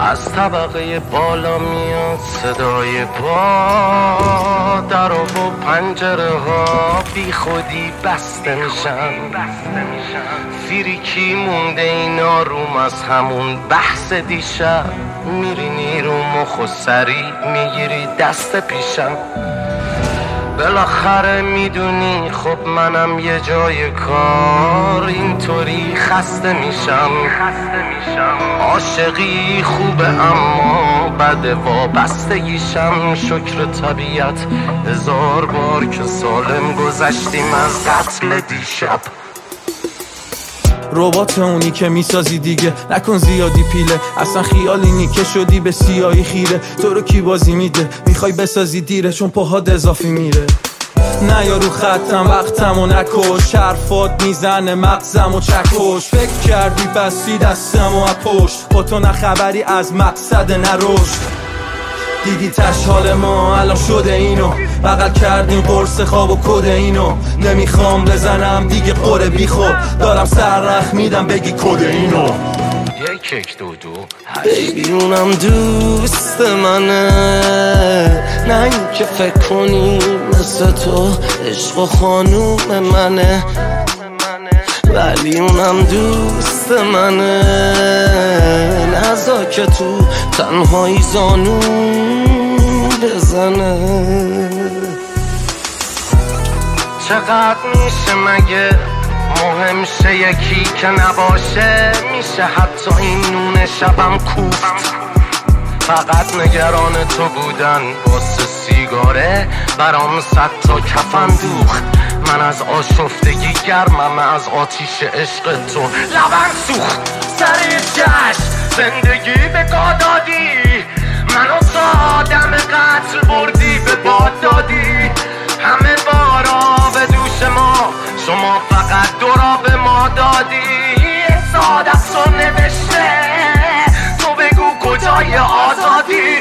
از طبقه بالا میاد صدای پا، در و پنجره ها بی خودی بسته میشن. فریکی مونده این آروم از همون بحث دیشب. میرینی رو مخ و سری میگیری دست پیشم. بالاخره میدونی خب منم یه جای کار اینطوری خسته میشم. عاشقی خوبه اما بده وابستگیشم. شکر طبیعت 1000 بار که سالم گذشتیم از قتل دیشب. ربات اونی که میسازی دیگه نکن زیادی پیله، اصلا خیالی نی که شدی به سیاهی خیره. تو رو کی بازی میده میخوای بسازی دیره چون پاهات اضافی میره. نه یا رو خطم وقتم و نکش، حرفات میزنه مغزم و چکش. فکر کردی بستی دستم و پشت، با تو نخبری از مقصد نرشد. دیدی تش حال ما الان شده اینو، بغل کردیم قرص خواب و کده اینو. نمیخوام بزنم دیگه قره بی خود، دارم سررخ میدم بگی کده اینو. یک یک دو دو بیبی اونم دوست منه، نه این که فکر کنی مثل تو عشق و خانوم منه. ولی اونم دوست منه، نزا که تو تنهایی زانو بزنه. چقدر میشه مگه مهم شه یکی که نباشه؟ میشه حتی این نون شبم کوفت. فقط نگران تو بودن واسه سیگاره برام 100 تا کفن دوخت. من از آشفتگی گرمم، از آتیش عشق تو لبم سوخت. سر جشن زندگی به گاه دادی، منو تا دم قتل بردی به باد دادی. همه بارا به دوش ما، شما فقط دورا به ما دادی. ساده تو نوشته، تو بگو کجای آزادی.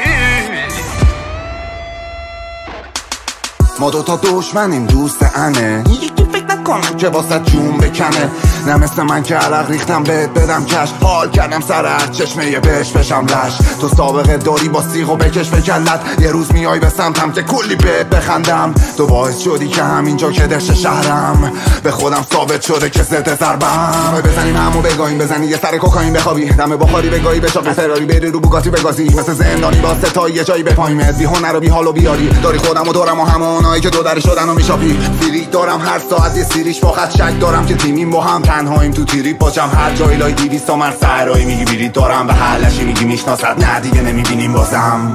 ما دوتا دشمنیم دوست انه، یکی فکر نکنم که واسه جون بکنه. نه مثل من که علق ریختم بهت بدم کش، حال کردم سر هر چشمه یه بهش بشم لش. تو سابقه داری با سیغ و بکش به کلت، یه روز میای به سمتم که کلی بهت بخندم. تو باعث شدی که همینجا که دشت شهرم به خودم ثابت شده که ضد ضربم. بزنیم همو بگاهیم، بزنی یه سر کوکائین بخوابی، دم بخاری بگاهی به چاق فراری بری رو بوگاتی بگازی. مثل زندانی با ستایی یه جایی بپایمت، بی هنر و بی حال و بیاری. داری خودم و دورم و همونایی که دو در شدن و میشاپی. فیری دارم هر ساعت یه سیریش با خط شک دارم که تیمیم با هم تنهاییم تو تیری پاچم. هر جایی لای 200 تومن سرایی میگی بیرید دارم، به حلشی میگی میشناست نه دیگه نمیبینیم بازم.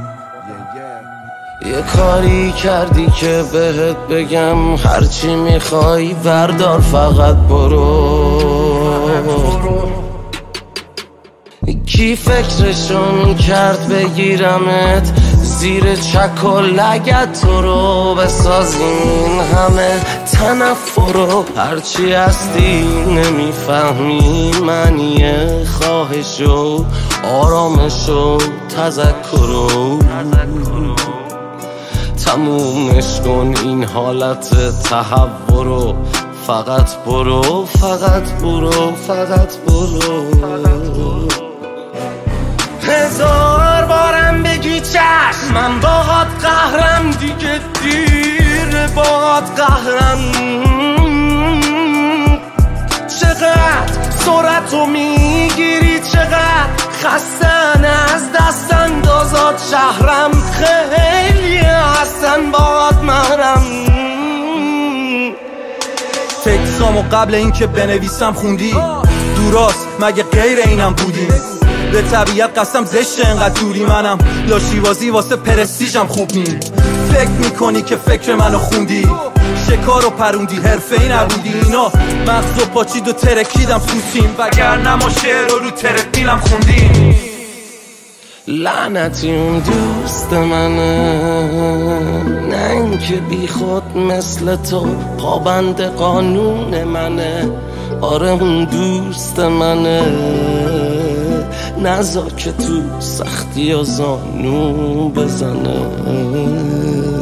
یه کاری کردی که بهت بگم هرچی میخوای بردار فقط برو. کی فکرشو میکرد بگیرمت زیر چک و لگت تو رو بسازین همه تنفرو. هرچی هستی نمیفهمی معنی خواهشو آرامشو تذکرو. تمومش کن این حالت تحورو، فقط برو فقط برو فقط برو. 1000 بارم بگی چشم، من باهات قهرم دیگه دیر باهات قهرم. چقدر سرعتو میگیری، چقدر خستن از دست اندازات شهرم. خیلی هستن باهات محرم. تکسامو قبل اینکه بنویسم خوندی، دوراست مگه غیر اینم بودی؟ به طبیعت قسم زشته انقدر دوری، منم لاشیوازی واسه پرستیژم خوب نی. فکر میکنی که فکر منو خوندی، شکارو پروندی حرفه‌ای نبودی. اینا مغزو پاچید و ترکیدم سوسیم، وگرنه ما شعر رو ترپیلم خوندیم. لعنتی اون دوست منه، نه اینکه بی خود مثل تو پابند قانون منه. آره اون دوست منه، نزا که تو سختی و زانو بزنه.